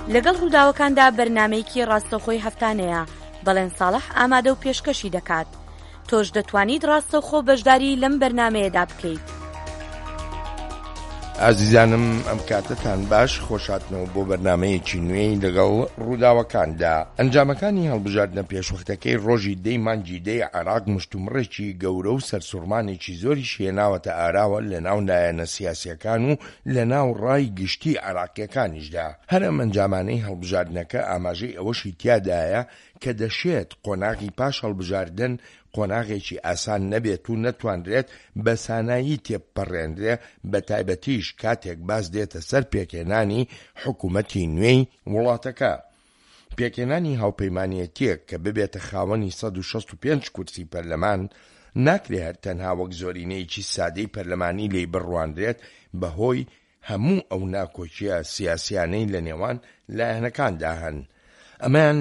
لەگەڵ ڕووداوەکاندا بەرنامەیەکی ڕاستەوخۆی هەفتانەیە بەڵێن ساڵح ئامادە و پێشکەشی دەکات. تۆش دەتوانیت ڕاستەوخۆ بەشداری لەم بەرنامەیەدا بکەیت. ئازیزانم ئەم کاتتان باش، خۆشاتنەوە بۆ بەرنامەیەکی نوێی لەگەڵ ڕووداوەکاندا. ئەنجامەکانی هەڵبژاردنە پێشوەختەکەی ڕۆژی دەی مانگی دەی عێراق مشتومڕێکی گەورە و سەرسوڕمانێکی زۆری شێناوەتە ئاراوە لە ناو لایەنە سیاسیەکان و لە ناو ڕای گشتی عێراقیەکانیشدا. هەر ئەم ئەنجامانەی هەڵبژاردنەکە ئاماژەی ئەوەشی تیادایە کە دەشێت قۆناغی پاش هەڵبژاردن قۆناغێکی ئاسان نەبێت و نەتوانرێت بە سانایی تێپەڕێنرێ، بە تایبەتیش کاتێک باس دێتە سەر پێکێنانی حکوومەتی نوێی وڵاتەکە. پێکێنانی هاوپەیمانیەتیەک کە ببێتە خاوەنی 165 کورسی پەرلەمان ناکرێت هەر تەنها وەک زۆرینەیەکی سادەی پەرلەمانی لێی بڕوانرێت بەهۆی هەموو ئەو ناکۆچیە سیاسیانەی لە نێوان لایەنەکاندا هەن. ئەمەیان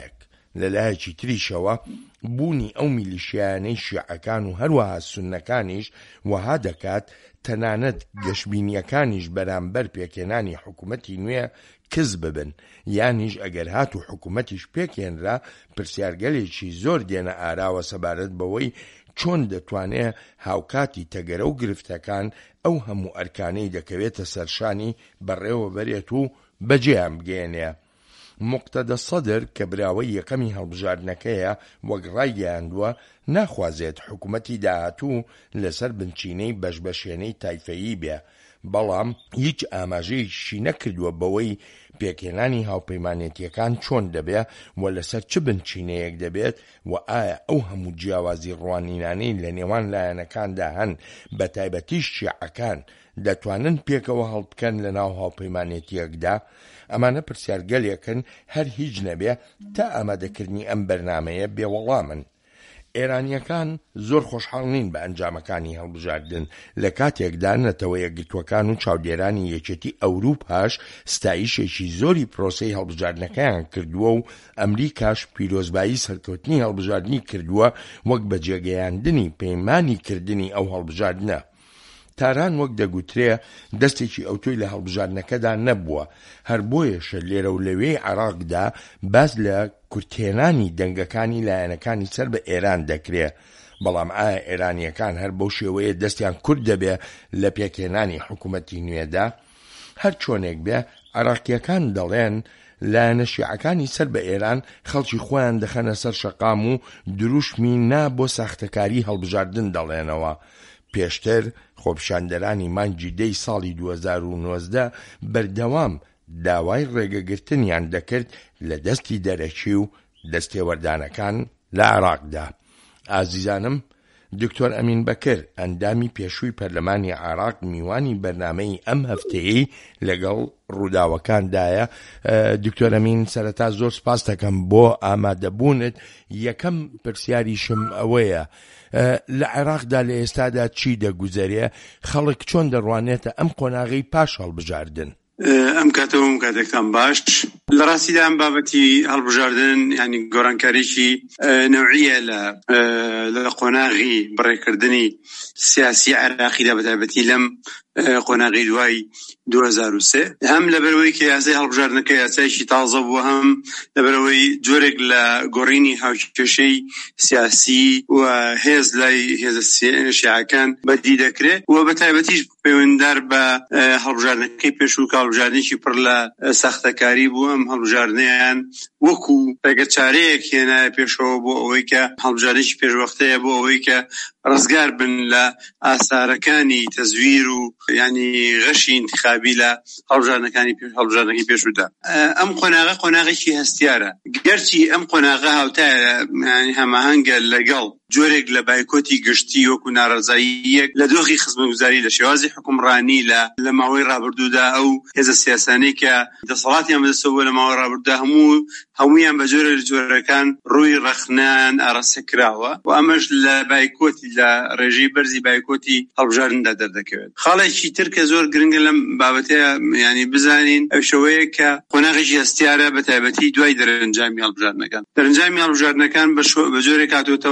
لەلایەکی تریشەوە بوونی ئەو میلیشیانەی شیعەکان و هەروەها سوننەکانیش وەها دەکات تەنانەت گەشبینیەکانیش بەرامبەر پێکێنانی حکوومەتی نوێ کز ببن، یانیش ئەگەر هات و حکوومەتیش پێکێنرا پرسیارگەلێکی زۆر دێنە ئاراوە سەبارەت بەوەی چۆن دەتوانێت هاوکاتی تەگەرە و گرفتەکان ئەو هەموو ئەرکانەی دەکەوێتە سەرشانی بەڕێوە بەرێت و بەجێیان بگەێنێ. مقتەدە سەدر کە براوەی یەکەمی هەڵبژاردنەکەیە وەک ڕایگەیاندووە ناخوازێت حکوومەتی داهاتوو لەسەر بنچینەی بەشبەشێنەی تایفەیی بێ، بەڵام هیچ ئاماژەیەکی نەکردووە بەوەی پێکێنانی هاوپەیمانێتیەکان چۆن دەبێ و لەسەر چ بنچینەیەک دەبێت و ئایا ئەو هەموو جیاوازی ڕوانینانەی لە نێوان لایەنەکاندا هەن بە تایبەتیش شیعەکان دەتوانن پێکەوە هەڵبکەن لە ناو هاوپەیمانێتیەکدا. ئەمانە پرسیارگەلێکن هەر هیچ نەبێ تا ئامادەکردنی ئەم بەرنامەیە بێوەڵامن. ئێرانیەکان زۆر خۆشحاڵ نین بە ئەنجامەکانی هەڵبژاردن، لە کاتێکدا نەتەوە یەکگرتوەکان و چاودێرانی یەکێتی ئەوروپاش ستایشێکی زۆری پرۆسەی هەڵبژاردنەکەیان کردووە و ئەمریکاش پیرۆزبایی سەرکەوتنی هەڵبژاردنی کردووە وەک بەجێگەیاندنی پەیمانی کردنی ئەو هەڵبژاردنە. تاران وەک دەگوترێ دەستێکی ئەوتۆی لە هەڵبژاردنەکەدا نەبووە، هەر بۆیەشە لێرە و لەوێی عێراقدا باز لە کورتێنانی دەنگەکانی لایەنەکانی سەر بە ئێران دەکرێ. بەڵام ئایا ئێرانیەکان هەر بەو شێوەیە دەستیان کورت دەبێ لە پێکێنانی حکوومەتی نوێدا؟ هەر چۆنێک بێ عێراقیەکان دەڵێن لایەنە شیعەکانی سەر بە ئێران خەڵکی خۆیان دەخەنە سەر شەقام و دروشمی نا بۆ ساختەکاری هەڵبژاردن دەڵێنەوە. پێشتر خۆپیشاندەرانی مانگی دەی ساڵی 2019 بەردەوام داوای ڕێگەگرتنیان دەکرد لە دەستی دەرەکی و دەستێوەردانەکان لە عێراقدا. ئازیزانم، دکتۆر ئەمین بەکر ئەندامی پێشووی پەرلەمانی عێراق میوانی بەرنامەی ئەم هەفتەیەی لەگەڵ ڕووداوەکاندایە. دکتۆر ئەمین، سەرەتا زۆر سپاس دەکەم بۆ ئامادەبوونت. یەکەم پرسیاریشم ئەوەیە، لە عێراقدا لە ئێستادا چی دەگوزەرێ؟ خەڵک چۆن دەڕوانێتە ئەم قۆناغەی پاش هەڵبژاردن؟ ئەم کاتەوە کاتێکتان باش. لە ڕاستیدا ئەم بابەتی هەڵبژاردن ینی گۆڕانکاریی نەوعیە لە قۆناغی بڕێکردنی سیاسی عێراقیدا بەتایبەتی لەم قۆناغی دوای 2003 هەم لەبەرەوەی کە یاسای هەڵبژاردنەکە یاسایشی تازە بووە، هەم لەبەرەوەی جۆرێک لە گۆڕینی هاوکێشەی سیاسی و هێز لای هێزە شیعەکان بەدی دەکرێت و بەتایبەتیش پەیوەنددار بە هەڵبژاردنەکەی پێشوو کە هەڵبژاردنێکی پڕ لە ساختەکاری بوو. ئەم هەڵبژاردنیان وەکو ڕێگەچارەیەک هێنایە پێشەوە بۆ ئەوەی کە هەڵبژاردنێکی پێشوەختەیە بۆ ئەوەی کە ڕزگار بن لە ئاسارەکانی تەزویر و ینی غەشی انتخابی لە هەڵبژاردنەکەی پێشوودا. ئەم قۆناغێکی هەستیارە، گەرچی ئەم قۆناغە هاوتایە ینی هەماهەنگە لەگەڵ جۆرێک لە بایکۆتی گشتی وەکو ناڕەزاییەک لە دۆخی خزمەتگوزاری لە شێوازی حکومڕانی لە ماوەی ڕابردوودا ئەو هێزە سیاسانەی کە دەسەڵاتیان بەدەستەوە لە ماوەی ڕابردوودا هەموویان بە جۆرەکان ڕووی ڕەخنان ئاراستە کراوە و ئەمەش لە بایکۆتی لە ڕێژەی بەرزی بایکۆتی هەڵبژاردندا دەردەکەوێت. خاڵێکی تر کە زۆر گرنگە لەم بابەتەیە ینی بزانین ئەو شەوەیە کە قۆناغێکی هەستیارە بەتایبەتی دوای دەرەنجامی هەڵبژاردنەکان. دەرەنجامی هەڵبژاردنەکان بە جۆرێک هاتوۆتەوە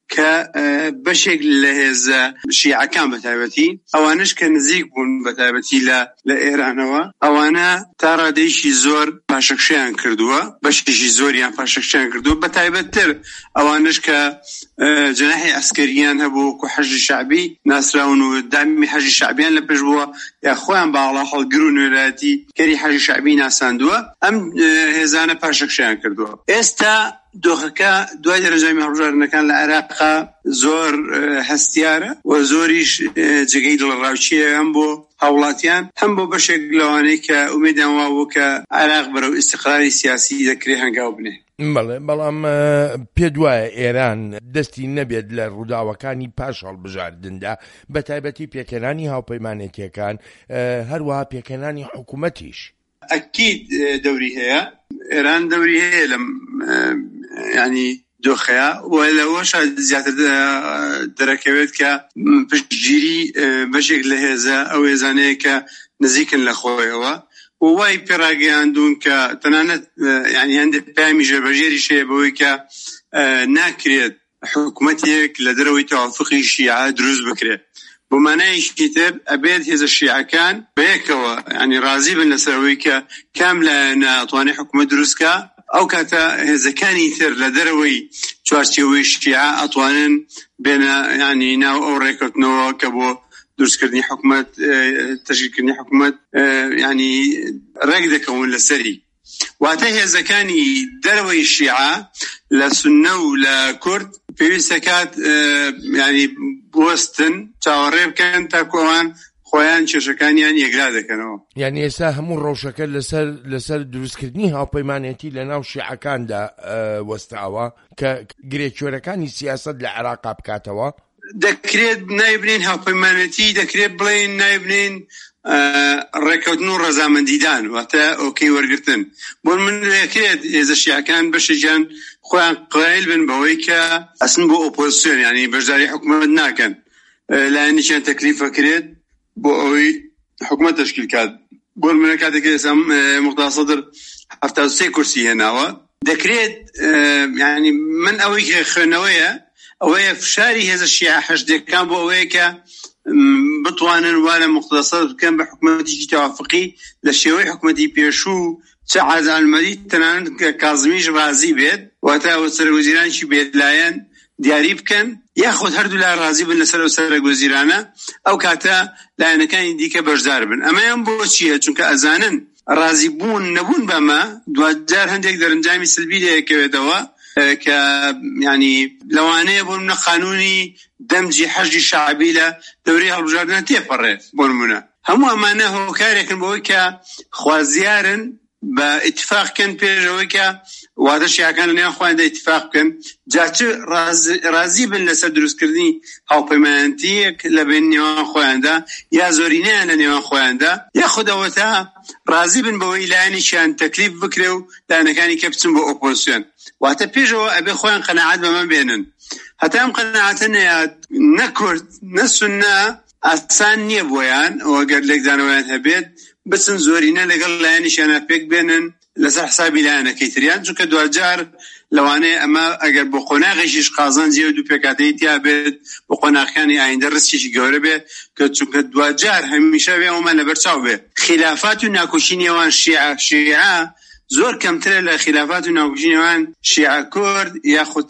کە بەشێک لە هێزە شیعەکان بەتایبەتی ئەوانش کە نزیک بوون بەتایبەتی لە ئێرانەوە ئەوانە تا ڕادەیەکی زۆر پاشەکشەیان کردووە، بەشێکی زۆریان پاشەکشەیان کردووە، بەتایبەتتر ئەوانش کە جەناحی ئەسکەریان هەبوو و حەزی شعبی ناسراون و دامی حەزی شعبیان لە پێش بووە یا خۆیان باوەڵا هەڵگر و نوێرایەتی کەری حەزی شعبی ناساندووە، ئەم هێزانە پاشەکشەیان کردووە. ئێستا دۆخەکە دوای دەرەجامی هەڵبژاردنەکان لە عێراقا زۆر هەستیارە و زۆریش جگەی دڵڕاوچیە هەم بۆ هاوڵاتیان هەم بۆ بەشێک لەوانەی کە ئومێدیان وا بوو کە عێراق بەرەو ئیستیقراری سیاسی دەکرێت هەنگاو بنێ. بەڵام پێ دوایە ئێران دەستی نەبێت لە ڕووداوەکانی پاش هەڵبژاردندا بە تایبەتی پێکەنانی هاوپەیمانێتیەکان هەروەها پێکەنانی حکوومەتیش. ئەکید دەوری هەیە، ئێران دەوری هەیە لەم ینی دۆخەیە و لەوەش زیاتر دەرەکەوێت کە پشتگیری بەشێک لە هێزە ئەو هێزانەیە کە نزیکن لە خۆیەوە و وای پێڕاگەیاندون کە تەنانەت ینی هەندێک پامی ژێبەژێری شەیە بەوەی کە ناکرێت حکوومەتێک لە دەرەوەی تەوافقی شیعە دروست بکرێت. بۆ مانایشی تر ئەبێت هێزە شیعەکان بەیەکەوە ینی ڕازی بن لەسەرەوەی کە کاملایەن ئەتوانێت حکوومەت دروستکە، ئەو کاتە هێزەکانی تر لە دەرەوەی چوارچێوەی شیعە ئەتوانن بێنە ینی ناو ئەو ڕێکەوتنەوە کە بۆ دروستکردنی حکوومەت تەشکیلکردنی حکوومەت ینی ڕێک دەکەون لەسەری. واتە هێزەکانی دەرەوەی شیعە لە سوننە و لە کورد پێویستە کات ینی بوەستن چاوەڕێ بکەن تاکو ئەوان خۆیان کێشەکانیان یەکلا دەکەنەوە. یعنی ئێستا هەموو ڕەوشەکە لەسەر دروستکردنی هاوپەیمانێتی لە ناو شیعەکاندا وەستاوە کە گرێکوێرەکانی سیاست لە عێراقا بکاتەوە. دەکرێت نایبنین هاوپەیمانێتی، دەکرێت بڵێن نایبنین ڕێکەوتن و ڕەزامەندیدان، واتە ئۆکەی وەرگرتن. بۆ من دەکرێت هێزە شیعەکان بەشێکیان خۆیان قایل بن بەوەی کە ئەسن بۆ ئۆپۆزیسیۆن ینی بەشداری حکوومەت ناکەن، لایەنێکیان تەکلیفەکرێت بۆ ئەوەی حکوومەت تەشکیل کات. بۆ منە کاتێک ئێستا موختار سەدر 73 کورسی هێناوە، دەکرێت ینی من ئەوەی خوێنەوەیە ئەوەیە فشاری هێزە شیعە حەشدەکان بۆ ئەوەیە کە بتوانن وانە مختەسەر بکەن بە حکوومەتێکی تەوافقی لە شێوەی حکوومەتی پێشوو چ عەزالمەری تەنانەت کازمیش ڕازی بێت، واتە ئەوە سەرۆکوەزیرانێکی بێدلایەن دیاری بکەن یاخود هەردوو لای ڕازی بن لەسەر ئەو سەرۆکوەزیرانە، ئەو کاتە لایەنەکانی دیکە بەشدار بن. ئەمەیان بۆ چییە؟ چونکە ئەزانن ڕازی بوون نەبوون بەمە دوجار هەندێک دەرەنجامی سلبی لێکەوێتەوە کە ینی لەوانەیە بۆ منە قانونی دەمجی حەشی شعبی لە دەوری هەڵبژاردنە تێپەڕێت. بۆ نمونە هەموو ئەمانە هۆکارێکن بۆی کە خوازیارن بە ئیتفاقکەن پێشەوەی کە واتە شیعەکان لەنێوان خۆیاندا ئیتفاق بکەن، جاچ ڕازی بن لەسەر دروستکردنی هاوپەیمانیەتیەک لە بین نێوان خۆیاندا یا زۆرینەیان لە نێوان خۆیاندا، یاخود ئەوەتە ڕازی بن بەوەی لایەنێکیان تەکلیف بکرێ و لایەنەکانی کە بچن بۆ ئۆپۆزیسیۆن. واتە پێشەوە ئەبێ خۆیان قەناعەت بەمە بێنن. هەتا ئەم قەناعەتە نە کورد نە سوننە ئاسان نییە بۆیان ئەوەگەر لێکدانەوەیان هەبێت بچن زۆرینە لەگەڵ لایەنیشیانە پێک بێنن لەسەر حسابی لایەنەکەی تریان، چونکە دوجار لەوانەیە ئەمە ئەگەر بۆ قۆناغێکیش قازانجی و دوو پێکاتەی تیا بێت بۆ قۆناغەکانی ئایندە ڕستێکی گەورە بێ کە چونکە دوجار هەمیشە بێ ئەومان لەبەرچاو بێ. خلافات و ناکۆچی نێوان شیعە زۆر کەمترە لە خلافات و ناکۆچی نێوان شیعە کورد یاخود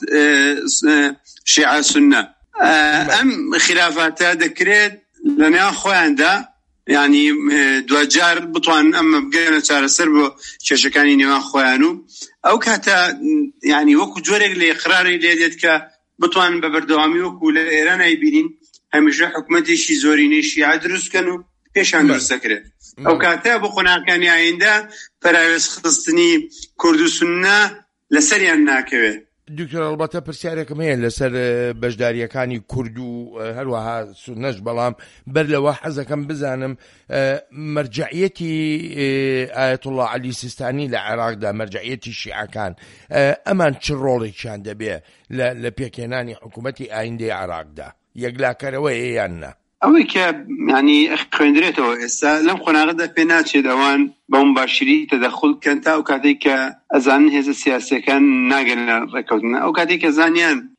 شیعە سوننە. ئەم خلافاتە دەکرێت لەنێوان خۆیاندا ینی دوجار بتوان ئەمە بگەنە چارەسەر بۆ کێشەکانی نێوان خۆیان و ئەو کاتە ینی وەکو جۆرێک لە ئیقراری لێ دێت کە بتوان بە بەردەوامی وەکو لە ئێران ئەیبینین هەمیشە حکوومەتێکی زۆرینەی شیعە دروستکەن و پێشان دروست دەکرێت. ئەو کاتە بۆ قۆناغەکانی ئایندە پەراوێز خستنی کورد و سوننە لەسەریان ناکەوێت. دکتۆر ئەڵبەتە پرسیارێکم هەیە لەسەر بەشداریەکانی کورد و هەروەها سوننەش، بەڵام بەر لەوە حەزەکەم بزانم مەرجەعیەتی ئایەتوڵڵا عەلی سیستانی لە عێراقدا، مەرجەعیەتی شیعەکان، ئەمان چ ڕۆڵێکیان دەبێ لە پێکهێنانی حکوومەتی ئایندەی عێراقدا؟ یەکلاکەرەوەی یان نە؟ ئەوەی کە ینی خوێندرێتەوە ئێستا لەم قۆناغەدا پێ ناچێت ئەوان بە مباشری تەدەخل بکەن تا ئەو کاتێک کە ئەزانن هێزە سیاسیەکان ناگەنە ڕێکەوتنە. ئەو کاتێک کە زانیان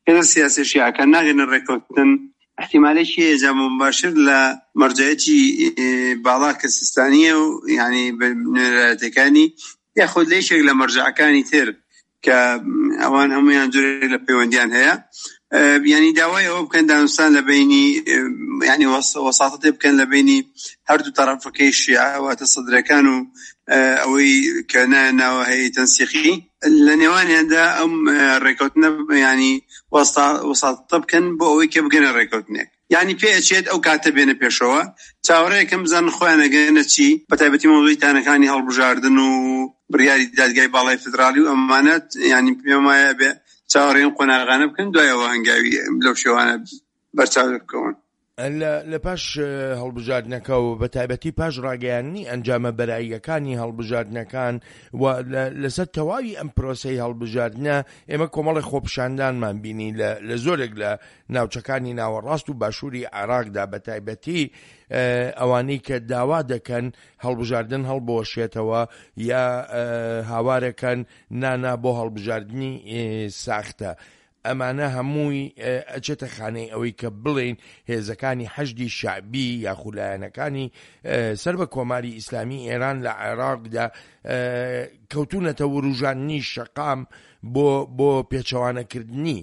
هێزە سیاسی شیعەکان ناگەنە ڕێکەوتن احتیمالێکی جەم مباشر لە مەرجەیەتی باڵا کە سیستانیە و یعنی نوێنەرایەتەکانی یاخود لەیشێک لە مەرجەعەکانی تر کە ئەوان هەمویان جۆرێک لە پەیوەندیان هەیە یعنی داوای ئەوە بکەن دانوستان لە بینی یعنی وەساطەتێ بکەن لە بینی هەردوو تەرەفەکەی شیعە واتە سەدرەکان و ئەوەی کە ناوە هەیەی تەنسیقی لە نێوانیاندا ئەم ڕێکەوتنە ینی وەساطە بکەن بۆ ئەوەی کە بگەنە ڕێکەوتنێک یعنی پێ ئەچێت ئەو کاتە بێنە پێشەوە چاوەڕێیەکەم بزانن خۆیان ئەگەنە چی بەتایبەتی مەوضوعی تانەکانی هەڵبژاردن و بڕیاری دادگای باڵای فدرالی و ئەمانەت ینی پێم وایە بێ چاوەڕێی قۆناغانە بکەن دوایەوە هەنگاوی لەو شێوانە بەرچاو بکەون لە پاش هەڵبژاردنەکە و بە تایبەتی پاش ڕاگەیاندنی ئەنجامە بەراییەکانی هەڵبژاردنەکان و لەسەر تەواوی ئەم پرۆسەی هەڵبژاردنە ئێمە کۆمەڵی خۆپشاندانمان بینی لە زۆرێک لە ناوچەکانی ناوەڕاست و باشووری عێراقدا بە تایبەتی ئەوانەی کە داوا دەکەن هەڵبژاردن هەڵبۆشێتەوە یا هاوارەکەن نانا بۆ هەڵبژاردننی ساختە ئەمانە هەمووی ئەچێتە خانەی ئەوەی کە بڵێن هێزەکانی حەشدی شعبی یا خولایەنەکانی سەر بە کۆماری ئیسلامی ئێران لە عێراقدا کەوتونەتە وروژاننی شەقام بۆ پێچەوانەکردنی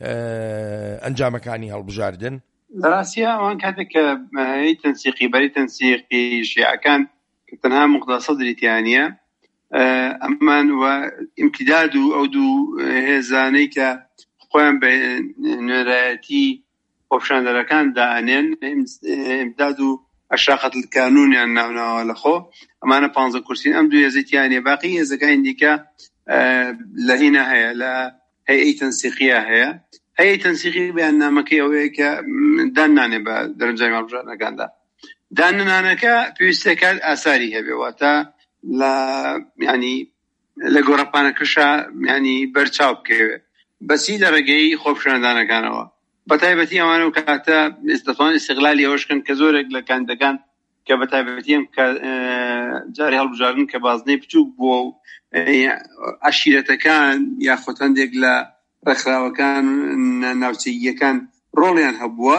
ئەنجامەکانی هەڵبژاردن لە ڕاستیە ئەوان کاتێک کە هەیەی تەنسیقی بەری تەنسیقی شیعەکان کە تەنها مقتەسە دریتیانە ئەمان و ئیمتیداد و ئەو دوو هێزانەی کە خۆیان بە نوێرایەتی خۆپشاندەرەکان دائنێن ئیمتیداد و ئەشاقەت القانونیان ناوناوە لەخۆ ئەمانە 15 کورسین ئەم دوو هێزەتیانێ باقی هێزەکانی دیکە لە هینە هەیە لە هەیەی تەنسیقیە هەیە هەیەی تەنسیقی بەیاننامەکەی ئەوەیە کە داننانێ بە دەرەنجامی هەڵبژاردنەکاندا داننانەکە پێویستەکە ئاساری هەبێ واتە ینی لە گۆڕەپانەکەشە ینی بەرچاو بکەوێت بەسی لە ڕێگەی خۆپشاندانەکانەوە بەتایبەتی ئەوانە و کاتە دەتوان ئیستیغلالی ئەوەشکەن کە زۆرێک لە کاندەکان کە بەتایبەتی ئەم جاری هەڵبژاردن کە بازنەی بچووک بووە و عەشیرەتەکان یاخود هەندێک لە ڕێکخراوەکان ناوچەییەکان ڕۆڵیان هەبووە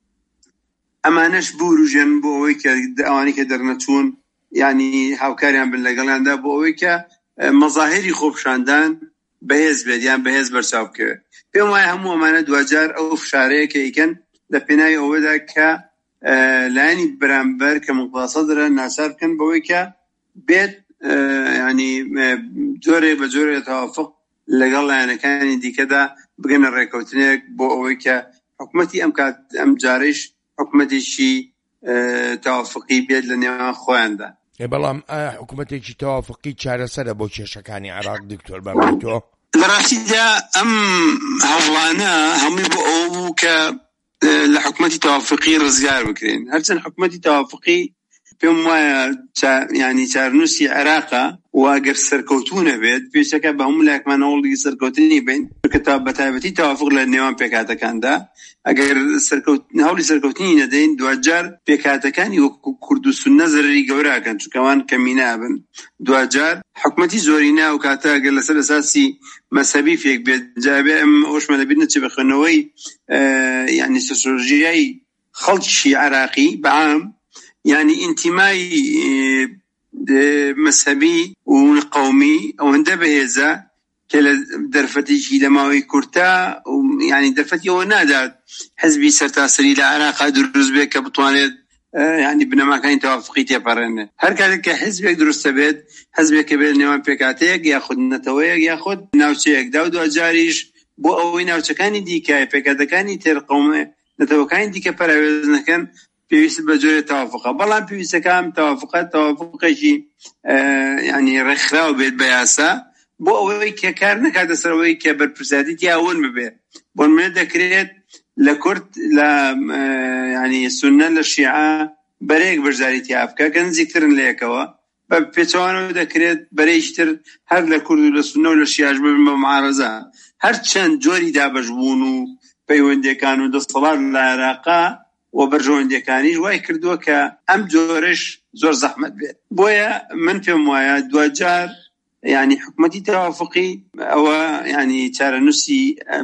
ئەمانەش بوروژێن بۆ ئەوەی کە ئەوانی کە دەرنەچوون ینی هاوکاریان بن لەگەڵیاندا بۆ ئەوەی کە مەظاهری خۆپشاندان بەهێز بێت یان بەهێز بەرچاو بکەوێت پێم وایە هەموو ئەمانە دوجار ئەو فشارەیە کە ئیکەن لە پێناوی ئەوەدا کە لایەنی بەرامبەر کە مقتەسەدرە ناچار بکەن بەوەی کە بێت ینی جۆرێ بە جۆرێ تەوافق لەگەڵ لایەنەکانی دیکەدا بگەنە ڕێکەوتنێک بۆ ئەوەی کە حکومەتی ئەم جارەیش حکومەتێکی تەوافقی بێت لە نێوان خۆیاندا بەڵام حکومەتێکی تەوافقی چارەسەرە بۆ کێشەکانی عێراق دکتۆر بەڕێتەوە لە ڕاستیدا ئەم هەوڵانە هەمووی بۆ ئەو بوو کە لە حکومەتی تەوافقی ڕزگار بکرێن هەرچەند حکومەتی تەوافقی پێم وایە ینی چارنووسی عێراقە و ئەگەر سەرکەوتوونە بێت پێویستەکە بە هەموو لایەکمان هەوڵی سەرکەوتنی بین کە بەتایبەتی تەوافق لە نێوان پێکهاتەکاندا ئەگەر هەوڵی سەرکەوتنی نەدەین دوجار پێکهاتەکانی وەکو کورد و سوننە زەرری گەوراکەن چونکەوان کەمینابن دوجار حکومەتی زۆرینا و کاتە ئەگەر لەسەر ئەساسی مەسەبی فێک بێت جابێ ئەم ئەوشمە لەبیر نەچێ بەخوێنەوەی یعنی سۆسیۆلۆژیای خەڵکی عێراقی بەعام يعني انتماء مذهبي وقومي او هنده بهذا كلا درفتي شي لماوي كورتا يعني درفتي هو نادى حزبي سرتاسري لعراق دروز بك بطوانه يعني بنما كان توافقي تبرن هر كذا حزبك درست بيت حزبك بين نوان بكاتيك ياخذ نتويك ياخذ ناوچيك داود اجاريش بو او ناوچكاني دي كاي بكاتكاني تر قوم نتوكاني دي كبروزن كان پێویست بە جۆرێ تەوافقە بەڵام پێویستەکەم تەوافقێکی ینی ڕێکخراو بێت بە یاسا بۆ ئەوەی کە کار نەکاتە سەرەوەی کە بەرپرسیاری تیاون ببێت بۆ نمونە دەکرێت لە کورد لە ینی سوننە لە شیعە بەرەیەک بەشداری تیا بکە کە نزیکترن لە یەکەوە بە پێچەوانەوە دەکرێت بەرەیشتر هەر لە کورد و لە سوننە و لە شیعەش ببن بە معارەزە هەر چەند جۆری دابەشبوون و پەیوەندیەکان و دەسەڵات لە عێراقا و بەرژەوەندیەکانیش وای کردووە کە ئەم جۆرەش زۆر زەحمەت بێت بۆیە من پێم وایە دوجار ینی حکومەتی تەوافقی ئەوە ینی چارەنووسی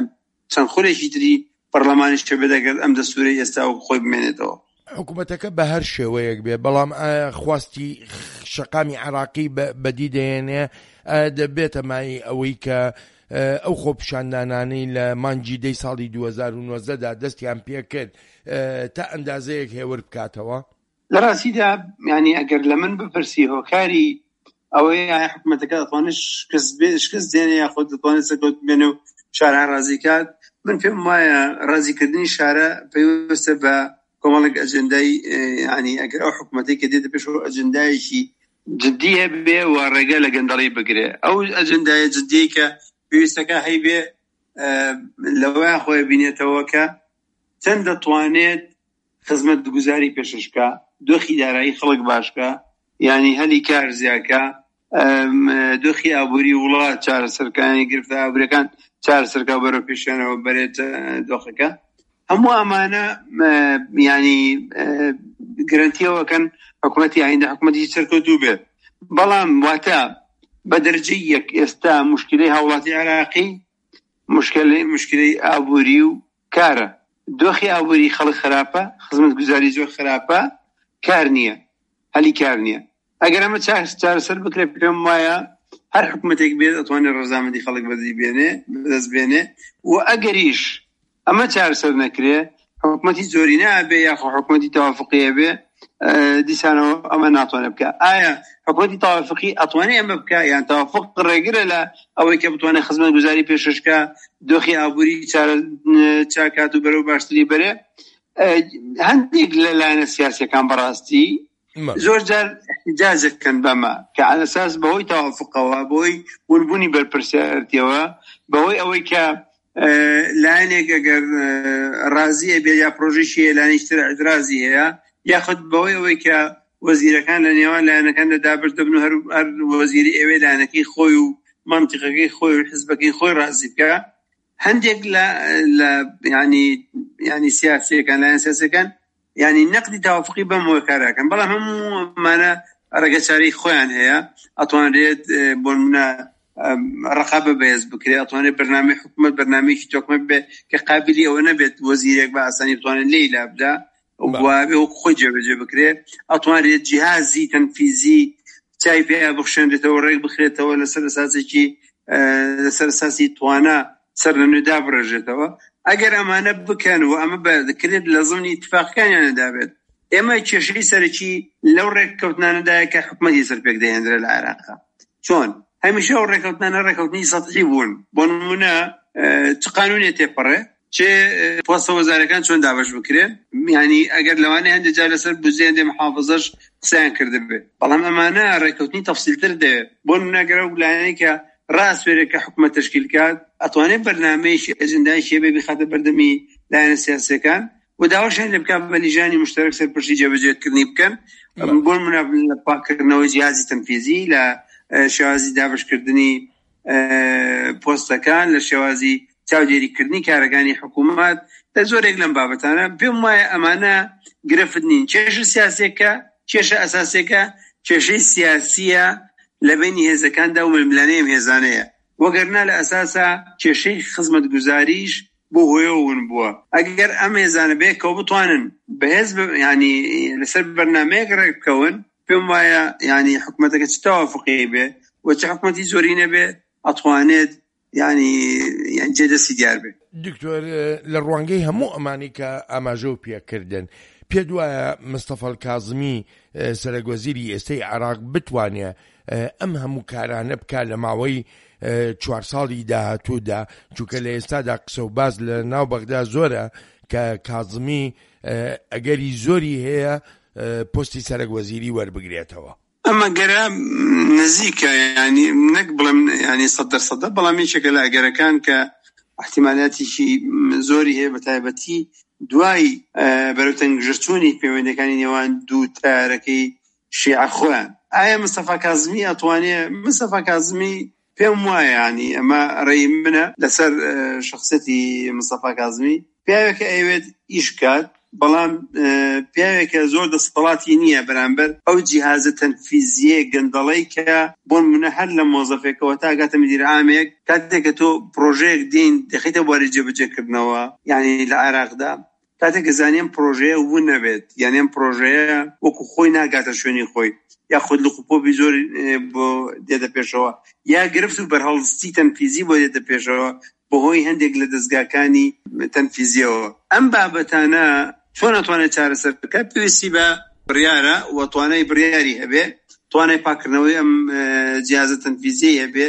چەند خۆرێکی تری پەرلەمانیش کە بێدەگەر ئەم دەستوورەی ئێستا و خۆی بمێنێتەوە. حکوومەتەکە بە هەر شێوەیەک بێ بەڵام خواستی شەقامی عراقی بەدی دێنێ دەبێتە مای ئەوەی کە ئەو خۆپیشاندانانەی لە مانگی دەی ساڵی 2019دا دەستیان پێکرد تا ئەندازەیەک هێور بکاتەوە. لە ڕاستیدا ینی ئەگەر لە من بپرسی هۆکاری ئەوەی حکوومەتەکە دەتوانێت شکست دێنێ یاخۆ دەتوانێت سەرکەوت بێنێ و شاران ڕازی کات، من پێم وایە ڕازیکردنی شارە پێویستە بە کۆمەڵێک ئەجەندای ینی ئەگەر ئەو حکوومەتەی کە دێتە پێشەوە ئەجەندایەکی جدی هەبێ و ڕێگە لە گەندەڵی بگرێ. ئەو ئەجەندایە جدی کە پێویستەکە هەیبێ لەوەیە خۆی بینێتەوە کە چەند دەتوانێت خزمەت گوزاری پێششکە، دۆخی دارایی خەڵک باشکە، ینی هەلی کار زیاکە، دۆخی ئابووری وڵات چارەسەرەکانی گرفتە ئابووریەکان چارەسەرکە بەرەو پێشێنەوە بەرێت دۆخەکە. هەموو ئەمانە ینی گرنتیەوەکەن حکوومەتی ئایندا حکوومەتی سەرکەوتوو بێت. بەڵام واتە بە دەرەجەی یەک ئێستا موشکلەی هاوڵاتی عراقی موشکلەی ئابووری و کارە. دۆخی ئابووری خەڵک خراپە، خزمەت گوزاری زۆر خراپە، کار نییە، هەلی کار نییە. ئەگەر ئەمە چارەسەر بکرێ پێم وایە هەر حکوومەتێک بێت ئەتوانێت ڕەزامەندی خەڵک بەدەست بێنێ و ئەگەریش ئەمە چارەسەر نەکرێ حکوومەتی زۆرینە بێ یاخۆ حکوومەتی تەوافقیە بێ دیسانەوە ئەمە ناتوانێت بکە. ئایا حکوومەتی تەوافقی ئەتوانێت ئەمە بکە یان تەوافق ڕێگرە لە ئەوەی کە بتوانێت خزمەت گوزاری پێششکە دۆخی ئابووری چاکات و بەرەو باشتری بەرێ؟ هەندێک لەلایەنە سیاسیەکان بەڕاستی زۆر جار احتجاجەکەن بەمە کە على ئەساس بەهۆی تەوافقەوە، بەهۆی ونبوونی بەرپرسیارەتیەوە، بەهۆی ئەوەی کە لایەنێک ئەگەر ڕازیە بێ یا پرۆژێکی لایەنێکتر ئەعترازی هەیە، یاخود بەهۆی ئەوەی کە وەزیرەکان لە نێوان لایەنەکاندا دابش دەبن و هەر وەزیری ئەوێ لایەنەکەی خۆی و منطقەکەی خۆی و حزبەکەی خۆی ڕازی بکە. هەندێک لە ینی سیاسیەکان لایەن سیاسیەکان ینی نەقدی تەوافقی بەمەوە کاراکەن، بەڵام هەموومانە ڕێگەچارەی خۆیان هەیە. ئەتوانرێت بۆ نمونە ڕقابە بەهێز بکرێت، ئەتوانێت بەرنامەی حکوومەت بەرنامەیەکی تۆکمە بێت کە قابلی ئەوە نەبێت وەزیرێک بە ئاسانی بتوانێت لێی لابدا وابێ و خۆی جێبەجێ بکرێت. ئەتوانرێت جیهازی تەنفیزی چای پێ بخشێنرێتەوە، ڕێک بخرێتەوە لەسەر ئەساسێکی لەسەر ئەساسی توانە سەر لە نوێدا بڕێژێتەوە. ئەگەر ئەمانە بکەن و ئەمە بەدەکرێت لە زمانی اتفاقیانیانەدا بێت، ئێمە کێشەی سەرەکی لەو ڕێککەوتنانەدایە کە حکوومەتی سەرپێک دەهێنرێ لە عێراقا. چۆن هەمیشە ئەو ڕێککەوتنانە ڕێککەوتنی سەتحی بوون. بۆ نمونە چ قانونێ تێپەڕێ، چێ پۆستە وەزارەکان چۆن دابش بکرێن، ینی ئەگەر لەوانەیە هەندێک جار لەسەر بودجێ محافظەش قسەیان کردبێ، بەڵام ئەمانە ڕێککەوتنی تەفسیلتر دەوێت. بۆ نمونە ئەگەر ئەو لایەنەی کە ڕاستوێرێک کە حکوومەت تشکیلکات ئەتوانێت بەرنامەیەکی ئەجندایشی بێ بخاتە بەردەمی لایەنە سیاسیەکان و داواشیان لێ بکات بە لیژانی مشتەرەک سەرپەرشتی جێبەجێکردنی بکەن. بۆ نمونە لە پاکردنەوەی جیهازی تەنفیزی، لە شێوازی دابشکردنی پۆستەکان، لە شێوازی چاودێریکردنی کارەکانی حکوومەت، لە زۆرێک لەم بابەتانە پێم وایە ئەمانە گرفت نین. کێشە سیاسیەکە، کێشە ئەساسیەکە کێشەی سیاسیە لە بینی هێزەکاندا و ململانەیە هێزانەیە، وەگەرنا لە ئەساسا کێشەی خزمەت گوزاریش بۆ هۆیەون بووە. ئەگەر ئەم هێزانە بێ کە بتوانن بەهێز ینی لەسەر بەرنامەیەک ڕێک بکەون، پێم وایە ینی حکوومەتەکە چ تەوافقی بێ و چ حکوومەتی زۆرینە بێ ئەتوانێت ینی جێدەسی دیار بێ. دکتۆر لە ڕوانگەی هەموو ئەمانی کە ئاماژە و پێکردن، پێ وایە مستەفا کاظمی سەرۆکوەزیری ئێستای عێراق بتوانێت ئەم هەموو کارانە بکات لە ماوەی 4 ساڵی داهاتوودا، چونکە لە ئێستادا قسە و باز لە ناو بەغدا زۆرە کە کاظمی ئەگەری زۆری هەیە پۆستی سەرۆکوەزیری وەربگرێتەوە. ئەمە گەرە نزیکە، ینی نەک بڵێم ینی 100%، بەڵام یەکێکە لە ئەگەرەکان کە احتیمالاتیشی زۆری هەیە، بە تایبەتی دوای بەرەوتەنگژەرچوونی پەیوەندیەکانی نێوان دوو تارەکەی شیعە خۆیان. ئایا مستەفا کاظمی ئەتوانێت؟ مستەفا کاظمی پێم وایە ینی ئەمە ڕێی منە لەسەر شخصەتی مستەفا کاظمی، پیاوێکە ئەوێت ئیش کات بەڵام پیاوێکە زۆر دەسەڵاتی نییە بەرامبەر ئەو جیهازە تەنفیزیە گەندەڵەی کە بۆ منە هەر لە مۆزەفێکەوە تا گاتە مدیر عامێک کاتێککە تۆ پرۆژەیەک دین دەخیتە بواری جێبەجێکردنەوە یعنی لە عێراقدا کاتێککە زانیم پرۆژەیە ون نەبێت یعنی ئەم پرۆژەیە وەکو خۆی ناگاتە شوێنی خۆی یا خود لە خوپۆبی زۆر بۆ دێتە پێشەوە یا گرفت و بەرهەڵستی تەنفیزی بۆ دێتە پێشەوە بەهۆی هەندێک لە دەستگاکانی تەنفیزیەوە. ئەم بابەتانە چۆن ئەتوانێت چارەسەر بکات پێویستی بە بڕیارە و توانای بڕیاری هەبێ توانای پاکردنەوەی ئەم جیهازە تەنفیزیە هەبێ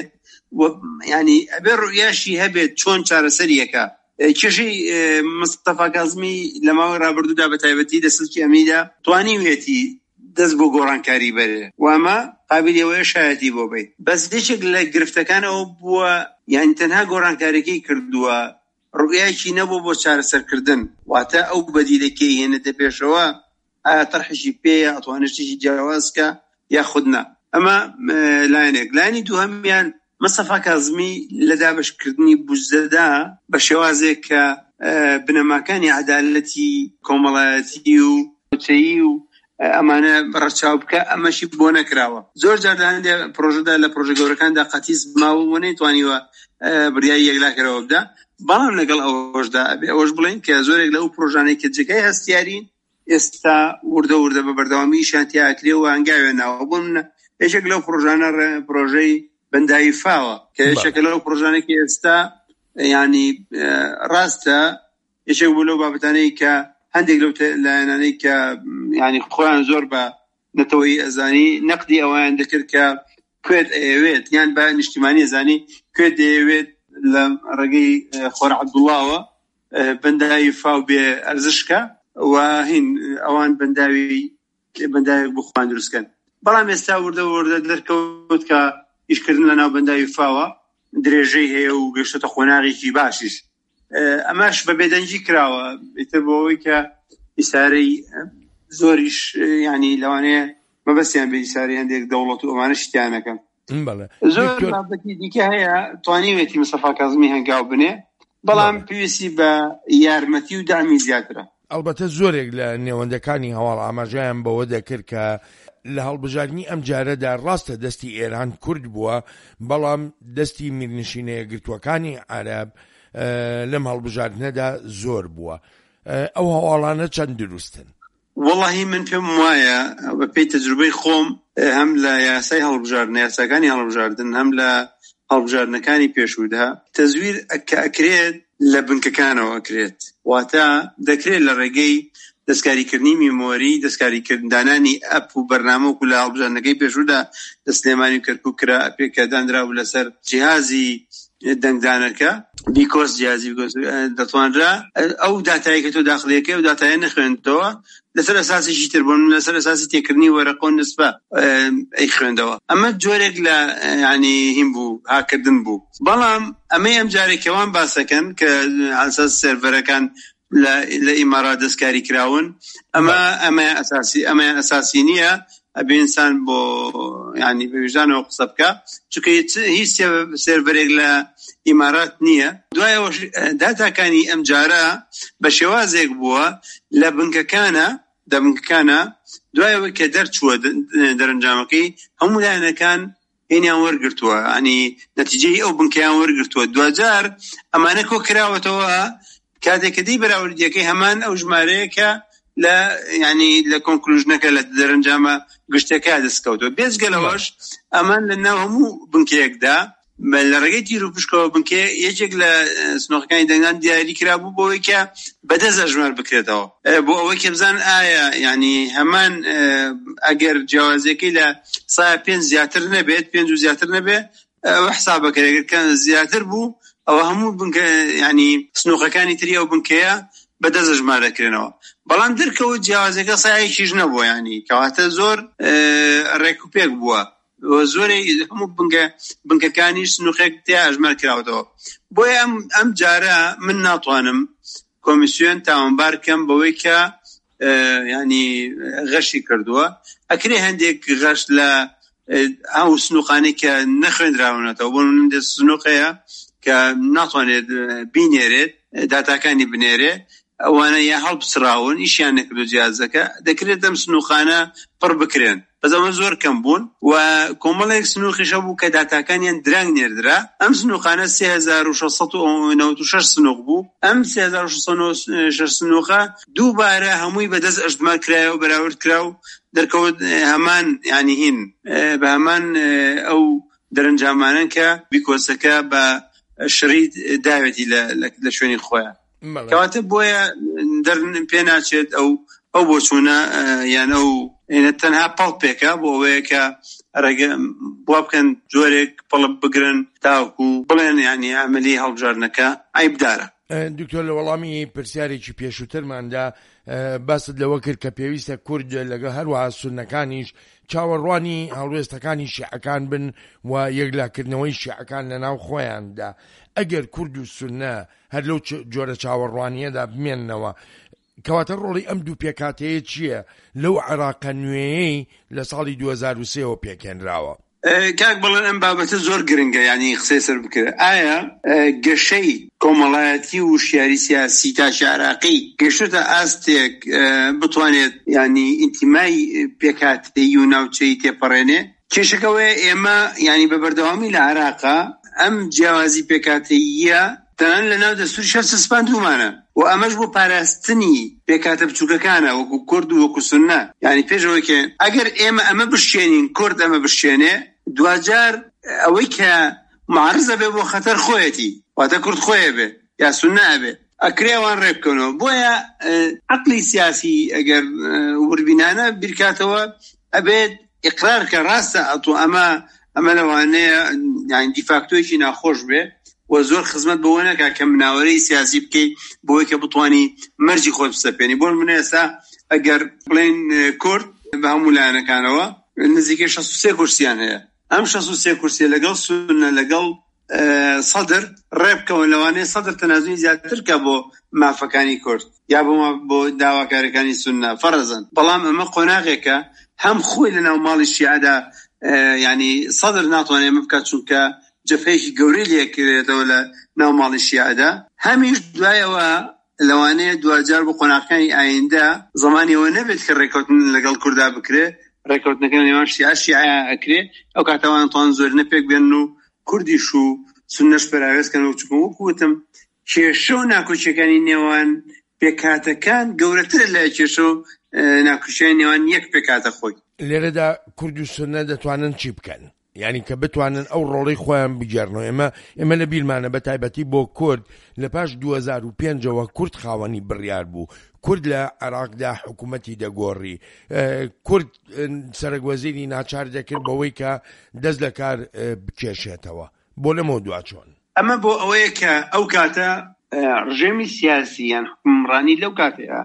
ینی ئەبێ ڕوئیاشی هەبێت چۆن چارەسەریەکە. کێشەی مستەفا کاظمی لە ماوەی ڕابردوودا بە تایبەتی لە سلکی ئەمنیدا توانیوێتی دەست بۆ گۆڕانکاری بەرێ وامە قابلیەوەی شایەتی بۆ بیت بەس دێشێک لە گرفتەکانەوە بووە یعنی تەنها گۆڕانکارێکی کردووە ڕوئیاکی نەبوو بۆ چارەسەرکردن واتە ئەو بەدیلەکەی هێنێتە پێشەوە ئایا تەرحشی پێیە ئەتوانێتیشی جیاوازکە یا خودنا. ئەمە لایەنێک. لایەنی دووهەمیان مستەفا کاظمی لە دابەشکردنی بوزەدا بە شێوازێک کە بنەماکانی عەدالەتی کۆمەڵایەتی و کوچەیی و ئەمانە ڕەچاو بکە ئەمەشی بۆ نەکراوە. زۆر جار لە هەندێک پرۆژەدا لە پرۆژە گەورەکاندا قەتیس ماوە و نەیتوانیوە بریایی یەکلاکەرەوە بدا بەڵام لەگەڵ ئەوەشدا ئەبێ ئەوەش بڵین کە زۆرێک لەو پرۆژانەی کە جگای هەستیارین ئێستا وردە بە بەردەوامی شانتیاکرێ و هەنگاوێ ناوە بوون. یەکێک لەو پرۆژانە پرۆژەی بەندایی فاوە کە یەکێک لەو پرۆژانێکی ئێستا ینی ڕاستە یەکێک بوو لەو بابەتانەی کە هەندێک لەو لایەنانەی کە ینی خۆیان زۆر بە نەتەوەی ئەزانی نەقدی ئەویان دەکرد کە کوێت ئەوێت یان بە نیشتیمانی ئەزانی کوێت دەیەوێت لە ڕێگەی خۆر عەبدوڵڵاوە بەندایی فاو بێ ئەرزشکە و هین ئەوان بەندایەک بۆ خۆیان دروستکەن. بەڵام ئێستا وردە دەرکەوت کە ئیشکردن لە ناو بەنداوی فاوە درێژەی هەیە و گەشتە خۆناغێکی باشیش ئەماش بە بێدەنجی کراوە ئیتر بۆ ئەوەی کە ئیسارەی زۆریش ینی لەوانەیە مەبەستیان بە ئیساری هەندێک دەوڵەت و ئەمانە شتیانەکەن. زۆر بابەتی دیکە هەیە توانیوێتی مستەفا کاظمی هەنگاو بنێ بەڵام پێویستی بە یارمەتی و دامی زیاترە. ئەلبەتە زۆرێک لە نێوەندەکانی هەواڵ ئاماژەیان بەوە دەکرد کە لە هەڵبژاردننی ئەم جارەدا ڕاستە دەستی ئێران کورد بووە بەڵام دەستی میرنشینەیە گرتوەکانی عەرەب لەم هەڵبژاردنەدا زۆر بووە. ئەو هەواڵانە چەند دروستن؟ وەڵاهی من پێم وایە بە پێی تەجروبەی خۆم هەم لە یاسای هەڵبژاردن یاساکانی هەڵبژاردن هەم لە هەڵبژاردنەکانی پێشوودا تەزویر کە ئەکرێت لە بنکەکانەوە ئەکرێت واتە دەکرێت لە ڕێگەی دەستکاریکردنی میمۆری دەستکاریکرددانانی ئەپ و بەرنامە و لە هەڵبژاردنەکەی پێشوودا دە سلێمانی و کەرکووک کرا ئەپێکە دانراو لەسەر جیهازی دەنگدانەکە بیکۆس جیهازی دەتوانرا ئەو داتایی کە تۆ داخلەکەی و داتایە نەخوێنێتەوە لەسەر ئەساسێکی تر بوون لەسەر ئەساسی تێکردنی وەرەقە و نسبە ئەی خوێندەوە. ئەمە جۆرێک لە ینی هیم بوو هاکردن بوو بەڵام ئەمەی ئەم جارێکەوان باسەکەن کە ئاساس سێرڤەرەکان لە ئیمارات دەستکاری کراون ئەمە ئەساسی نییە ئەبێ ئینسان بۆ ینی بە ویژدانەوە قسە بکە چونکە هیچ سێرڤەرێک لە ئیمارات نییە. دوایەوە داتاکانی ئەم جارە بە شێوازێک بووە لە بنکەکانە دوایەوە کە دەرچووە دەرەنجامەکەی هەموو لایەنەکان هێنیان وەرگرتووە ینی نەتیجەی ئەو بنکەیان وەرگرتووە. دوجار ئەمانە کۆ کراوەتەوە کاتێککە دەی بەراوردیەکەی هەمان ئەو ژمارەیەکە لە ینی لە کۆنکلوژنەکە لە دەرەنجامە گشتەکە دەستکەوتەوە. بێجگەلەوەش ئەمان لە ناو هەموو بنکەیەکدا لە ڕێگەی تیر و پشکەوە بنکێ یەکێک لە سنووقەکانی دەنگدان دیاری کرابوو بۆ ئەوەی کە بەدەست ئەژمار بکرێتەوە بۆ ئەوەی کە بزان ئایا ینی هەمان ئەگەر جیاوازیەکەی لە 5 زیاتر نەبێت 5 زیاتر نەبێت ئەوە حسابەکەرێکەکە زیاتر بوو ئەوە هەموو بنکە ینی سنووقەکانی تری ئەو بنکەیە بەدەست ئەژمار دەکرێنەوە. بەڵام دەرکەوت جیاوازەکە سایەکیش نەبووە ینی کەواتە زۆر ڕێکوپێک بووە زۆرەی هەموو بنکەکانی سنووقێک تیا ئەژمار کراوەتەوە. بۆیە ئەم جارە من ناتوانم کۆمیسیۆن تاوانبار بکەم بەوەی کە ینی غەشی کردووە. ئەکرێ هەندێک غەش لە ئەو سنووقانەی کە نەخوێنراونەتەوە بۆ من سنووقەیە کە ناتوانێت بینێرێت داتاکانی بنێرێ ئەوانە یا هەڵبسراون ئیشیان نەکردو جیازەکە دەکرێت ئەم سنووخانە پڕ بکرێن بەس ئەمە زۆر کەم بوون و کۆمەڵێک سنووخیشە بوو کە داتاکانیان درەنگ نێردرا ئەم سنووخانە 3696 سنووخ بوو ئەم 3696 سنووخە دووبارە هەمووی بەدەست ئەژدما کرایەوە بەراورد کرا و دەرکەوت هەمان یعنی هین بە هەمان ئەو دەرەنجامانن کە بیکۆسەکە بە شریت داوێتی لە شوێنی خۆیان کەواتە بۆیە پێ ناچێت ئەو بۆچوونە یان ئەو تەنها پەڵپێکە بۆ ئەوەیە کە بوا بکەن جۆرێک پەڵب بگرن تاوەکو بڵێن یعنی ئەمەلی هەڵبژاردنەکە عیبدارە. دکتۆر لە وەڵامی پرسیارێکی پێشووترماندا باست لەوە کرد کە پێویستە کورد لەگە هەروەها سوننەکانیش چاوەڕوانی هەڵوێستەکانی شیعەکان بن و یەکلاکردنەوەی شیعەکان لەناو خۆیاندا. ئەگەر کورد و سوننە هەر لەو جۆرە چاوەڕوانیەدا بمێننەوە کەواتە ڕۆڵی ئەم دوو پێکاتەیە چییە لەو عێراقە نوێیەی لە ساڵی 2023ەوە پێکێنراوە؟ کاک بڵێن ئەم بابەتە زۆر گرنگە یعنی قسەی سەر بکرێت. ئایا گەشەی کۆمەڵایەتی و شیاری سیاسی تا عێراقی گەشتە ئاستێک بتوانێت یعنی ئینتیمای پێکاتەیی و ناوچەی تێپەڕێنێ؟ کێشەکەوەیە ئێمە یعنی بە بەردەوامی لە عێراقا ئەم جیاوازی پێکاتەییە تەنان لە ناو دەستوری شەر سسپاندومانە و ئەمەش بۆ پاراستنی پێکاتە بچووکەکانە وەکو کورد و وەکو سوننە یعنی پێشەوەی کە ئەگەر ئێمە ئەمە بشێنین کورد ئەمە بشێنێ دوجار ئەوەی کە معرضە بێ بۆ خەتەر خۆیەتی واتە کورد خۆیە بێ یا سوننە ئەبێ ئەکرێوان ڕێ بکەنەوە. بۆیە عەقلی سیاسی ئەگەر وربینانە بیرکاتەوە ئەبێت ئیقرار کە ڕاستە ئەتۆ ئەمە لەوانەیە یعنی دیفاکتۆیەکی ناخۆش بێ و زۆر خزمەت بەوە نەکا کە مناوەرەی سیاسی بکەیت بۆی کە بتوانی مەرجی خۆت بسەپێنی. بۆ منە ئێستا ئەگەر بڵێن کورد بە هەموو لایەنەکانەوە نزیکەی 63 کورسیان هەیە ئەم 63 کورسی لەگەڵ سوننە لەگەڵ سەدر ڕێبکەوە لەوانەیە سەدر تەنازوی زیاتر کە بۆ مافەکانی کورد یا بۆ داواکارەکانی سوننە فەرەزن. بەڵام ئەمە قۆناغێکە هەم خۆی لەناو ماڵی شیعەدا یعنی سەدر ناتوانێت ئەمە بکات چونکە جەفەیەکی گەورەی لێکرێتەوە لە ناو ماڵی شیعەدا. هەمیش دوایەوە لەوانەیە دوجار بۆ قۆناغەکانی ئایندە زمانیەوە نەبێت کە ڕێکەوتن لەگەڵ کووردا بکرێ ڕێکەوتنەکە نێوان شیعە ئەکرێ ئەو کاتەوان توان زۆر نەپێک بێن و کوردیش و سوننەش پەراوێزکەن و چکم وەکوتم کێشە و ناکۆچیەکانی نێوان پێکاتەکان گەورەترە لە کێشە و ناکۆچیەکانی نێوان یەک پێکاتە خۆی. لێرەدا کورد و سوننە دەتوانن چی بکەن؟ یعنی کە بتوانن ئەو ڕۆڵەی خۆیان بگێڕنەوە. ئێمە لە بیرمانە بە تایبەتی بۆ کورد لە پاش 2005ەوە کورد خاوەنی بڕیار بوو. کورد لە عێراقدا حکوومەتی دەگۆڕی. کورد سەرۆکوەزیری ناچار دەکرد بەوەی کە دەست لە کار بکێشێتەوە. بۆ لەمەوە دوا چۆن؟ ئەمە بۆ ئەوەیە کە ئەو کاتە ڕژێمی سیاسی یان حکومڕانی لەو کاتەیە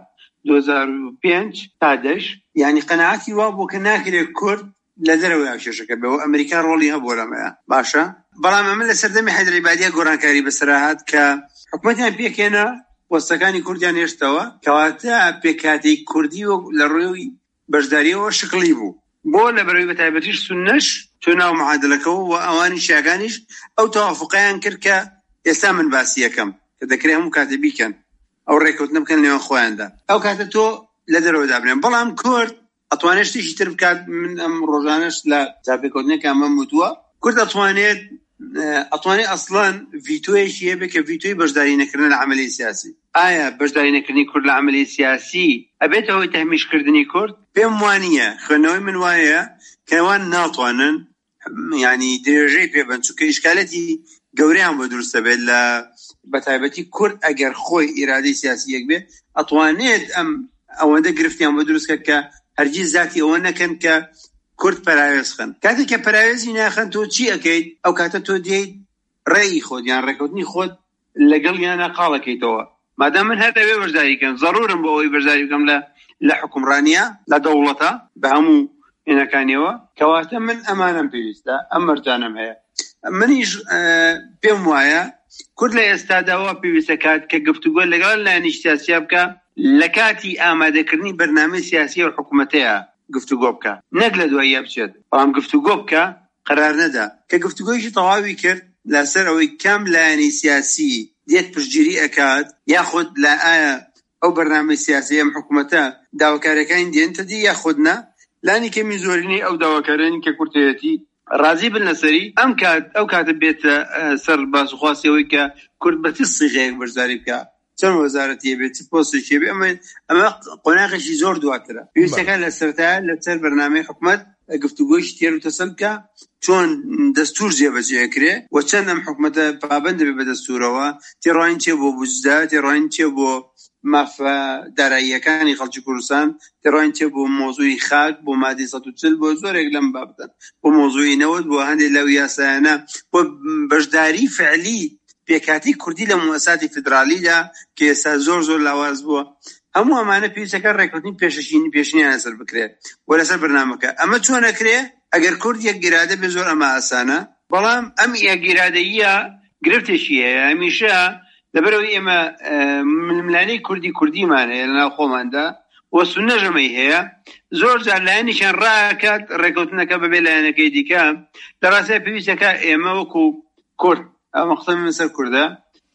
2005 تا دەش یعنی قەناعەتی وا بوو کە ناکرێت کورد لە دەرەوەی کێشەکە بێەوە ئەمریکا ڕۆڵی هەبوو لەمەیە باشە. بەڵام ئەمە لە سەردەمی حەیدەریبادیە گۆڕانکاری بەسەرهات کە حکومەتیان پێکێنا وەستەکانی کوردیان هێشتەوە کەواتە پێکاتەی کوردی و لە ڕێوی بەشداریەوە شکلی بوو بۆ لە بەرەوەی بەتایبەتیش سوننەش تۆ ناو معادلەکەەوە و ئەوانی شیعەکانیش ئەو تەوافقیان کرد کە ئێستا من باسی یەکەم کە دەکرێت هەموو کاتە بیکەن ئەو ڕێکەوتنە بکەن لێوان خۆیاندا ئەو کاتە تۆ لە دەرەوەدا بنێن. بەڵام کورد ئەتوانێت شتێکی تر بکات. من ئەم ڕۆژانەش لە جاپێکەوتنێکە ئەمە وتووە کورد ئەتوانێت ئەسڵان ڤیتۆیەکی هەبێت کە ڤیتۆی بەشداری نەکردن لە عەمەلی سیاسی. ئایا بەشداری نەکردنی کورد لە عەمەلی سیاسی ئەبێت ئەوەی تەهمیشکردنی کورد؟ پێم وانییە خوێندنەوەی من وایە کەوان ناتوانن یعنی درێژەی پێبن چونکە ئیشکالەتی گەورەیان بۆ دروستە بێت لە بەتایبەتی کورد ئەگەر خۆی ئیرادەی سیاسی یەک بێت ئەتوانێت ئەم ئەوەندە گرفتیان بۆ دروستکە کە هەرگیز ذاتی ئەوە نەکەن کە کورد پەراوێزخن. کاتێک کە پەراوێزی ناخن تۆ چی ئەەکەیت؟ ئەو کاتە تۆ دێیت ڕێی خۆت یان ڕێکەوتنی خۆت لەگەڵ یانە قاڵەکەیتەوە. مادام من هەر دەبێ بەشداریکەم زەڕورم بۆ ئەوەی بەشداری بکەم لە حکومڕانیە لە دەوڵەتە بە هەموو هێنەکانیەوە کەواتە من ئەمانم پێویستە ئەم مەرجانم هەیە. منیش پێم وایە کورد لە ئێستاداوە پێویستە کات کە گفتوگۆ لەگەڵ لایەنی سیاسیە بکە لە کاتی ئامادەکردنی بەرنامەی سیاسی و حکوومەتەیە گفتوگۆ بکە نەک لە دواییە بچێت. بەڵام گفتوگۆ بکە قەرار نەدا کە گفتوگۆیشی تەواوی کرد لەسەر ئەوەی کام لایەنی سیاسی دێت پشتگیری ئەکات یاخود لە ئایا ئەو بەرنامەی سیاسی ئەم حکوومەتە داواکاریەکانی دێنتە دی یاخودنا لانی کەمی زۆرینەی ئەو داواکارانی کە کورتایەتی ڕازی بن لەسەری ئەو کاتە بێتە سەر باسوخواسیەوەی کە کورد بە چ سیغەیەک بەشداری بکە، چەند وەزارەتیە بێت، چ پۆستێکی بێ. ئەمە قۆناغێکی زۆر دواترە. پێویستەکە لە سەرەتایە لەسەر بەرنامەی حکوومەت گفتوگۆیشی تێر و تەسەل بکە، چۆن دەستوور جێبەجێکرێ و چەند ئەم حکوومەتە پابەند دەبێت بە دەستوورەوە، تێڕوانین چێ بۆ بوجدا، تێڕوانین چێ بۆ مافە داراییەکانی خەڵکی کوردستان، تێڕوانین چێ بۆ مۆزوعی خاک، بۆ مادەی 140، بۆ زۆرێک لەم بابەتن، بۆ مۆزوعی نەوت، بۆ هەندێک لەو یاسایانە، بۆ بەشداری فعلی پێکاتی کوردی لە موەساتی فدرالیدا کە ئێستا زۆر لاواز بووە. هەموو ئەمانە پێویستەکە ڕێککەوتنی پێشینیان لەسەر بکرێت و لەسەر بەرنامەکە. ئەمە چۆن ئەکرێ؟ ئەگەر کورد یەک گیرادە بێ زۆر ئەمە ئاسانە، بەڵام ئەم یەکگیرادەییە گرفتێکی هەیە. هەمیشە لەبەرەوەی ئێمە ململانەی کوردیمان هەیە لەناو خۆماندا و سونەژەمەی هەیە، زۆر جار لایەنیشان ڕاکات ڕێککەوتنەکە بەبێ لایەنەکەی دیکە. لەڕاستیدا پێویستەکە ئێمە وەکو کورد، ئەمە قسەم لەسەر کوردە،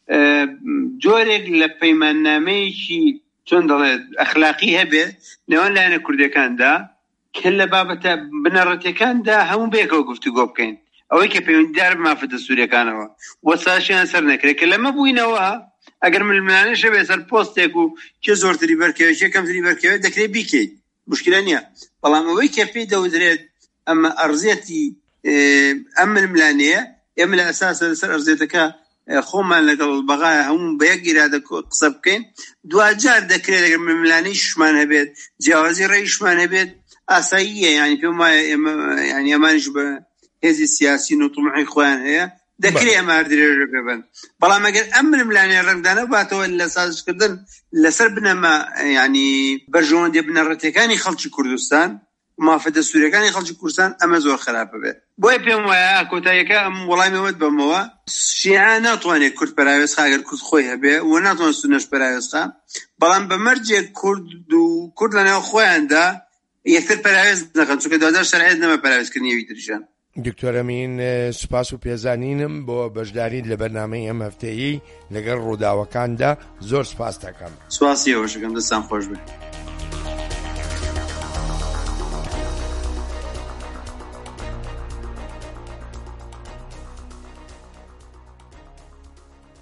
جۆرێک لە پەیماننامەیەکی چۆن دەڵێت ئەخلاقی هەبێ نێوان لایەنە کوردەکاندا کە لە بابەتە بنەڕەتیەکاندا هەموو بێکەوە گفتوگۆ بکەین، ئەوەی کە پەیوەندیدار بە مافە دەستووریەکانەوە وەساشیان سەر نەکرێت. کە لەمە بووینەوە ئەگەر ململانەشە بێ سەر پۆستێک و کێ زۆرتری بەرکەوێت کێ کەمتری بەرکەوێت دەکرێت بیکەیت، مشکلە نییە. بەڵام ئەوەی کە پێی دەودرێت ئەمە ئەرزێتی ئەم ململانەیە، ئێمە لە ئەساسە لەسەر ئەرزێتەکە خۆمان لەگەڵ بەغایە هەموو بە یەک گیرادە قسە بکەین. دوجار دەکرێت ئەگەر ململانەی شمان هەبێت، جیاوازی ڕێیشمان هەبێت، ئاساییە. ینی پێم وایە ینی ئەمانیش بە هێزی سیاسی و تومعی خۆیان هەیە، دەکرێت ئەمە هەردرێژە بێبن. بەڵام ئەگەر ئەم ململانەیە ڕنگدانە باتەوە لە سازشکردن لەسەر بنەمە ینی بەرژەوەندی بنەڕەتیەکانی خەڵکی کوردستان، مافە دەستووریەکانی خەڵکی کوردستان، ئەمە زۆر خراپە بێت. بۆیە پێم وایە کۆتاییەکە ئەم وەڵامیەوەت بەمەوە شیعە ناتوانێت کورد پەراوێز خا ئەگەر کورد خۆی هەبێ و ناتوانێت سونەش پەراوێز خا، بەڵام بەمەرجێک کورد لەناو خۆیاندا یەکتر پەراوێز نەکەن، چونکە دوادار شەرعیت نەمە پەراوێزکردنیەوەی تریشان. دکتۆر ئەمین، سوپاس و پێزانینم بۆ بەشداریت لە بەرنامەی ئەم هەفتەیی لەگەڵ ڕووداوەکاندا. زۆر سوپاس دەکەم. سوپاسی ئەوەشەکەم، دەستان خۆش بێت.